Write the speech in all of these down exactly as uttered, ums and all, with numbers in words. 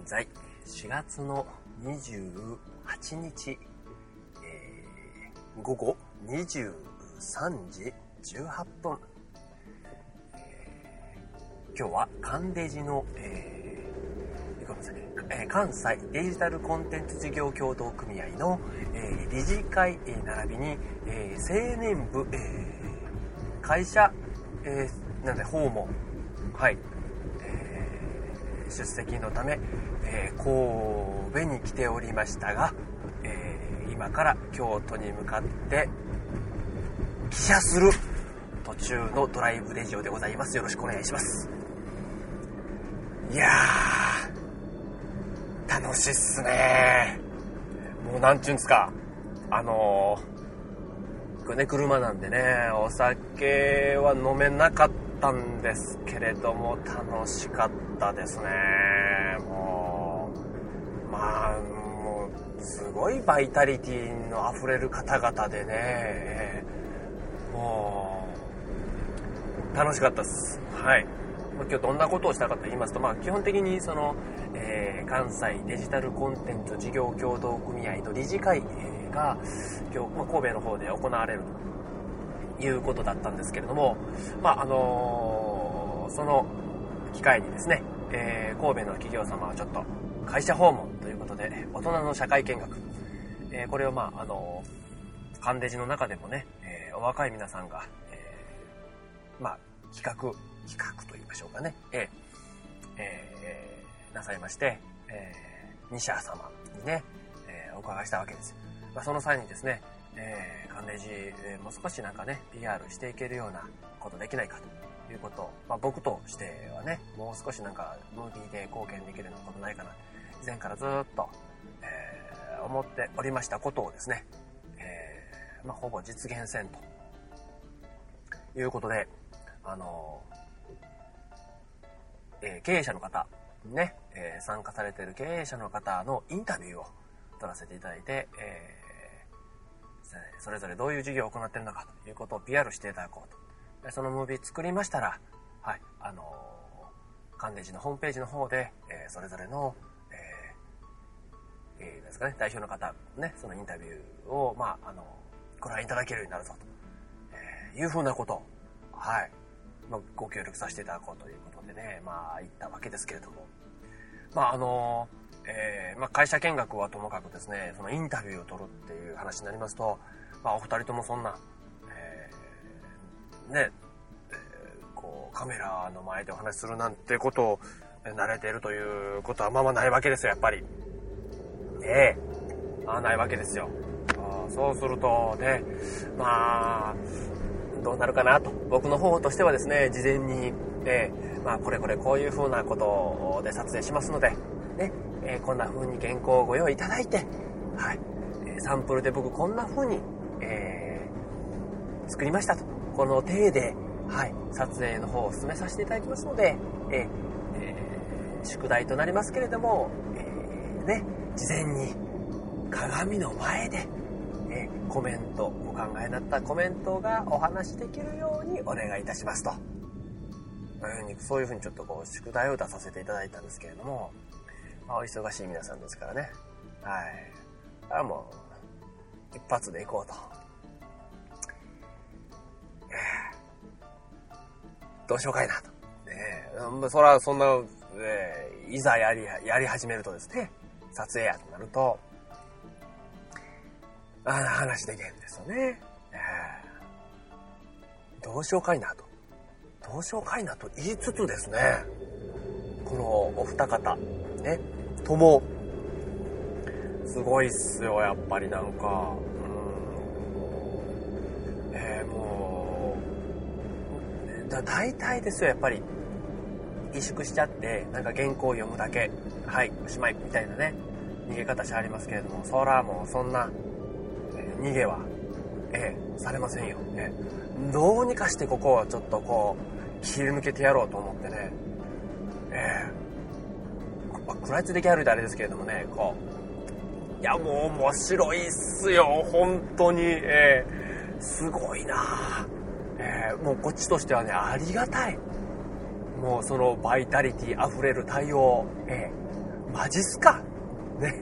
在しがつのにじゅうはちにち、えー、午後にじゅうさんじじゅうはっぷん、えー、今日はカンデジの、えー、ごめんなさい、えー、関西デジタルコンテンツ事業協同組合の、えー、理事会、えー、並びに、えー、青年部、えー、会社、えー、なんで訪問、はい、えー、出席のため、えー、神戸に来ておりましたが、えー、今から京都に向かって帰社する途中のドライブレジオでございます。よろしくお願いします。いやー、楽しいっすね。もうなんちゅうんですか、あのー、これね、車なんでね、お酒は飲めなかったんですけれども楽しかったですね。もうまあもうすごいバイタリティのあふれる方々でね、もう楽しかったです。はい。今日どんなことをしたかと言いますと、まあ基本的にその、えー、関西デジタルコンテンツ事業協同組合の理事会が今日、まあ、神戸の方で行われるということだったんですけれども、まああのー、その機会にですね、えー、神戸の企業様はちょっと会社訪問ということで大人の社会見学、えー、これをまああのー、カンデジの中でもね、えー、お若い皆さんが、えー、まあ企画企画と言いましょうかね、えーえー、なさいまして、えー、に社様にね、えー、お伺いしたわけです。まあ、その際にですね、えー、カンデジ、えー、もう少しなんかね ピーアール していけるようなことできないかということを、まあ、僕としてはね、もう少しなんかムービーで貢献できるようなことないかな、以前からずっと、えー、思っておりましたことをですね、えーまあ、ほぼ実現せんということで、あのーえー、経営者の方ね、えー、参加されている経営者の方のインタビューを取らせていただいて、えー、それぞれどういう事業を行っているのかということを ピーアール していただこうと。そのムービー作りましたら、はい、あのー、カンデジのホームページの方で、えー、それぞれの、えーえー、ですかね、代表の方ね、そのインタビューを、まあ、あのー、ご覧いただけるようになるぞと、えー、いうふうなことを、はい、まあ、ご協力させていただこうということでね、まあ言ったわけですけれども、まああの、えー、まあ会社見学はともかくですね、そのインタビューを取るっていう話になりますと、まあお二人ともそんな、えー、ね、えー、こうカメラの前でお話しするなんてことを慣れているということはまあまあないわけですよ、やっぱり。ねえ、あないわけですよ。あそうするとね、まあどうなるかなと、僕の方としてはですね、事前に、えー、まあこれこれこういう風なことで撮影しますので、ね、えー、こんな風に原稿をご用意いただいて、はい、えー、サンプルで僕こんな風に、えー、作りましたと、この体で、はい、撮影の方を進めさせていただきますので、えーえー、宿題となりますけれども、えー、ね、事前に鏡の前でコメント、お考えになったコメントがお話しできるようにお願いいたしますと、そういうふうにちょっとこう宿題を出させていただいたんですけれども、まあ、お忙しい皆さんですからね、はい、あもう一発でいこうと、えー、どうしようかいなと、ね、そらそんな、えー、いざやりやり始めるとですね、撮影やとなるとあ話できへんですよね、えー、どうしようかいなとどうしようかいなと言いつつですね、このお二方ねともすごいっすよ、やっぱりなんか、うん、えー、もうだ大体ですよ、やっぱり萎縮しちゃってなんか原稿を読むだけ、はいおしまいみたいなね逃げ方してありますけれども、そらもうそんな逃げは、ええ、されませんよ、ええ、どうにかしてここをちょっとこう切り抜けてやろうと思ってね、ええ、食らいついてきはるであれですけれどもね、こういやもう面白いっすよ本当に、ええ、すごいな、ええ、もうこっちとしてはねありがたい、もうそのバイタリティあふれる対応、ええ、 マジっすかね。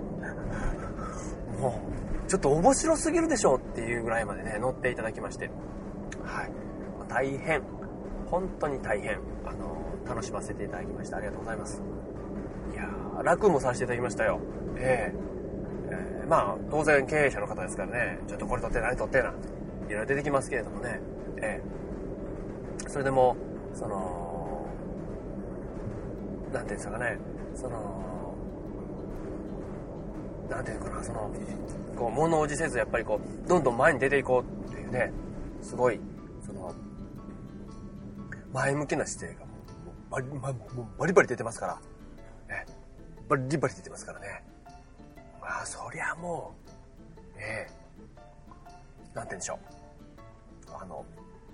もうちょっと面白すぎるでしょっていうぐらいまでね乗っていただきまして、はい、大変本当に大変あの楽しませていただきました。ありがとうございます。いやー楽もさせていただきましたよ。えー、えー、まあ当然経営者の方ですからね、ちょっとこれ取って何取ってなっていろいろ出てきますけれどもね、えー、それでもそのなんていうんですかね、そのなんていうかな、そのこう物おじせずやっぱりこうどんどん前に出ていこうっていうね、すごいその前向きな姿勢がもうバリ、ま、もうバリバリ出てますから、ね、バリバリ出てますからね。まあそりゃもうねえ、なんて言うんでしょう、あの、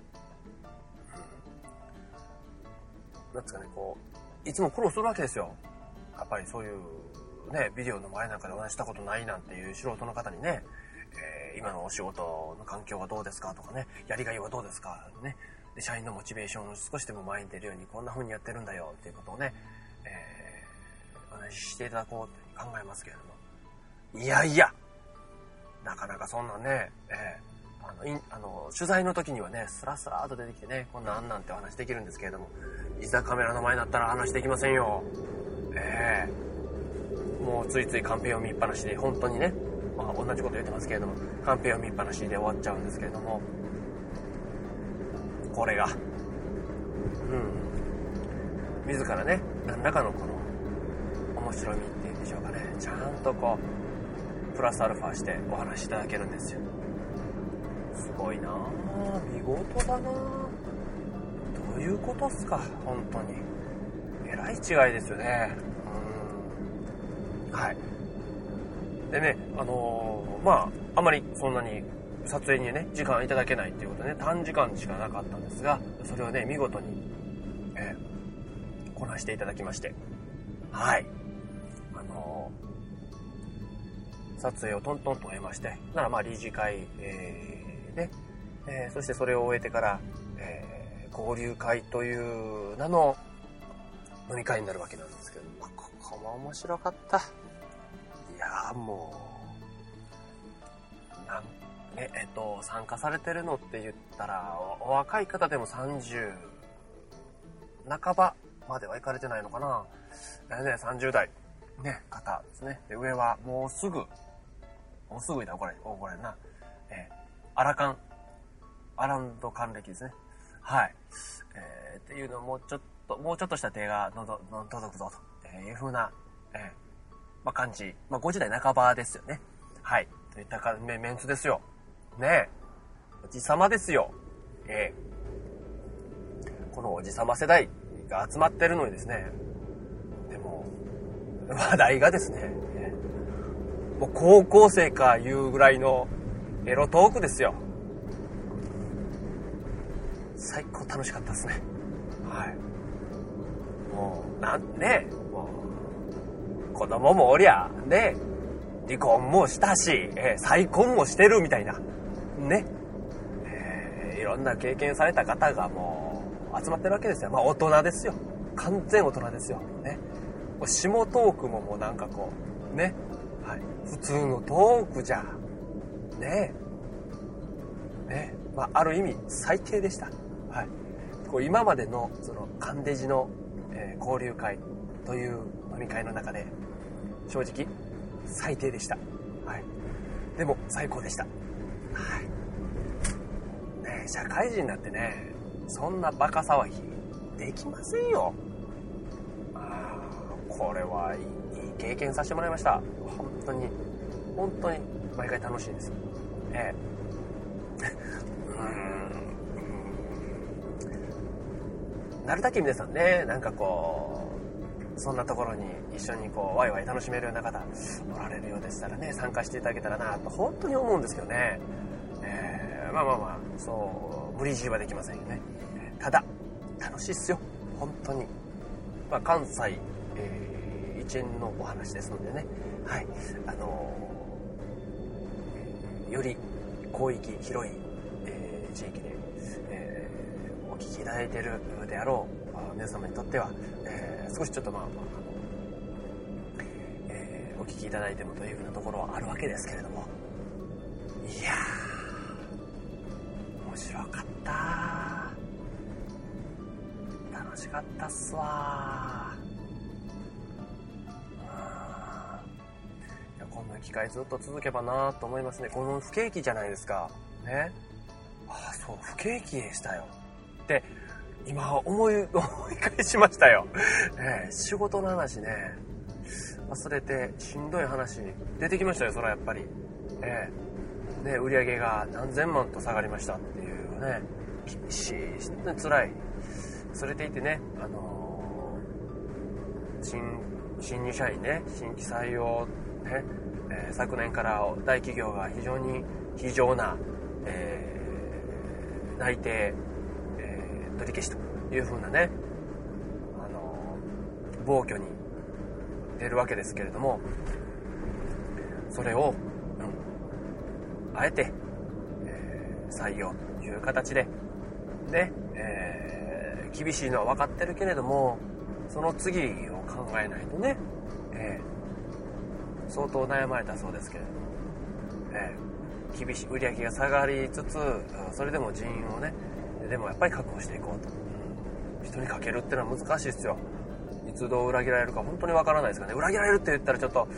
うん、なんつうかね、こういつも苦労するわけですよ。やっぱりそういうね、ビデオの前なんかでお話したことないなんていう素人の方にね、えー、今のお仕事の環境はどうですかとかね、やりがいはどうですかね、で社員のモチベーションを少しでも前に出るようにこんな風にやってるんだよっていうことをね、えー、お話ししていただこうと考えますけれども、いやいやなかなかそんなんね、えー、あのインあの取材の時にはねスラスラーと出てきてね、こんなんなんてお話できるんですけれども、いざカメラの前になったら話できませんよ。えー、もうついついカンペを見っぱなしで、本当にね、まあ、同じこと言ってますけれどもカンペを見っぱなしで終わっちゃうんですけれども、これがうん自らね何らかのこの面白みっていうんでしょうかね、ちゃんとこうプラスアルファしてお話しいただけるんですよ。すごいなぁ、見事だなぁ。どういうことっすか、本当にえらい違いですよね。うん、はい。でね、あのー、まああまりそんなに撮影にね時間いただけないっていうことでね、短時間しかなかったんですが、それをね見事に、えー、こなしていただきまして、はい、あのー、撮影をトントンと終えまして、ならまあ理事会、えー、で、えー、そしてそれを終えてから、えー、交流会という名の飲み会になるわけなんですけど、まあ、ここも面白かった。いやーもうなんねえっと参加されてるのって言ったら お, お若い方でもさんじゅう半ばまでは行かれてないのかな、えーね、さんじゅう代ね方ですね。で上はもうすぐもうすぐいたこれおこれな、えー、アラカンアランド還暦ですね。はい、えー、っていうのもうちょっともうちょっとした手がのどの届くぞという風な、えーまあ、感じ、まあ、ごじゅう代半ばですよね。はい、といったかメンツですよね。えおじさまですよ。えー、このおじさま世代が集まってるのにですね、でも話題がですね、えー、もう高校生かいうぐらいのエロトークですよ。最高楽しかったですね。はい。もうなんね、もう子供もおりゃね、離婚もしたし、えー、再婚もしてるみたいなね、えー、いろんな経験された方がもう集まってるわけですよ。まあ大人ですよ。完全大人ですよ。ね。下トークももうなんかこうね、はい、普通のトークじゃねね、まあある意味最低でした。はい。こう今までのそのカンデジの、えー、交流会という飲み会の中で正直最低でした。はい。でも最高でした。はい。ねえ、社会人になってね、そんなバカ騒ぎできませんよ。あー、これはいい、いい経験させてもらいました。本当に本当に毎回楽しいです。ええうーん。なるだけ皆さんね、なんかこうそんなところに一緒にこうワイワイ楽しめるような方おられるようでしたらね、参加していただけたらなと本当に思うんですけどね。えー、まあまあまあそう無理強いはできませんよね。ただ楽しいっすよ本当に。まあ関西、えー、一円のお話ですのでね、はい、あのー、より広域広い、えー、地域でお聞きいただいているであろう皆様にとっては、えー、少しちょっとまあ、まあ、 聞きいただいてもというふうなところはあるわけですけれども、いやー面白かった。楽しかったっすわー。いや、こんな機会ずっと続けばなと思いますね。この不景気じゃないですかね。ああ、そう、不景気でしたよって今思い思い返しましたよ、えー、仕事の話ね忘れてしんどい話出てきましたよ。それはやっぱり、えー、ね、売り上げが何千万と下がりましたっていうね、厳しい、本当に辛い。それでいてね、あのー、新新入社員ね、新規採用ね、えー、昨年から大企業が非常に非常な、えー、内定、えー、取り消しという風なね、あのー、暴挙に出るわけですけれども、それを、うん、あえて、えー、採用という形でで、えー、厳しいのは分かってるけれども、その次を考えないとね、えー、相当悩まれたそうですけれども、えー、厳しい売り上げが下がりつつ、それでも人員をね、でもやっぱり確保していこうと、うん、人にかけるってのは難しいですよ。いつどう裏切られるか本当にわからないですからね。裏切られるって言ったらちょっと、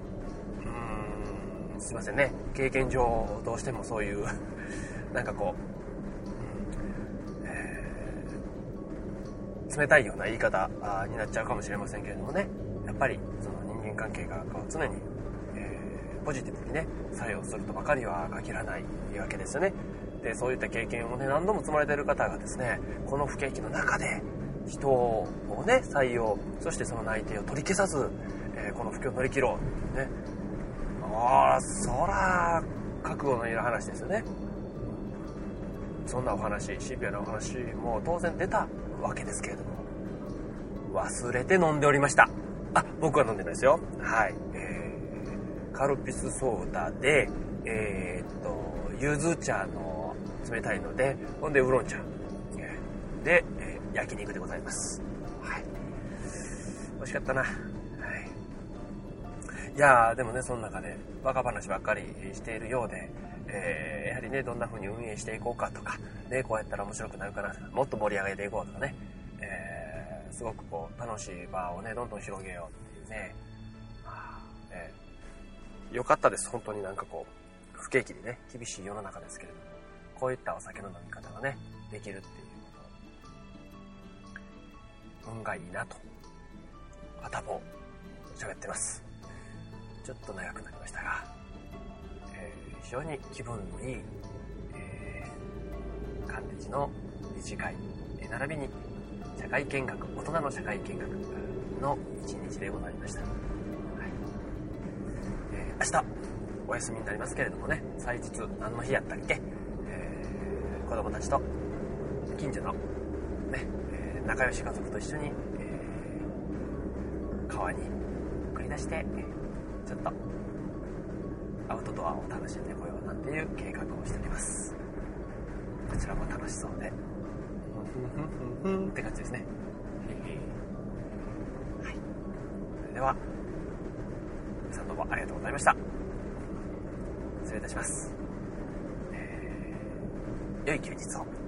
うーん、すいませんね、経験上どうしてもそういうなんかこう、うん、えー、冷たいような言い方になっちゃうかもしれませんけれどもね、やっぱりその人間関係がこう常に、えー、ポジティブにね作用するとばかりは限らないわけですよね。で、そういった経験をね何度も積まれている方がですね、この不景気の中で人をね採用、そしてその内定を取り消さず、えー、この不況を乗り切ろうね。ああ、そら覚悟のいる話ですよね。そんなお話、シビアなお話も当然出たわけですけれども、忘れて飲んでおりました。あ、僕は飲んでないですよ。はい、えー、カルピスソーダで、えー、っと柚子茶の冷たいので、ほんでウーロン茶で、えー、焼肉でございます。はい、美味しかったな。はい、いやーでもね、その中でバカ話ばっかりしているようで、えー、やはりね、どんな風に運営していこうかとかね、こうやったら面白くなるかな、もっと盛り上げていこうとかね、えー、すごくこう楽しい場をねどんどん広げようっていうね、はあ、えー、よかったです。本当になんかこう不景気でね厳しい世の中ですけれども、こういったお酒の飲み方がねできるっていう運がいいなと、あたも喋ってます。ちょっと長くなりましたが、えー、非常に気分のいい、えー、管理時の理事会、並びに社会見学、大人の社会見学の一日でございました。はい、えー、明日お休みになりますけれどもね、祭日何の日やったっけ、えー、子供たちと近所のね、仲良し家族と一緒に、えー、川に繰り出してちょっとアウトドアを楽しんでこようなんていう計画をしております。こちらも楽しそうでふんふんふんふんって感じですね。はい、それでは皆さんどうもありがとうございました。失礼いたします。えー、良い休日を。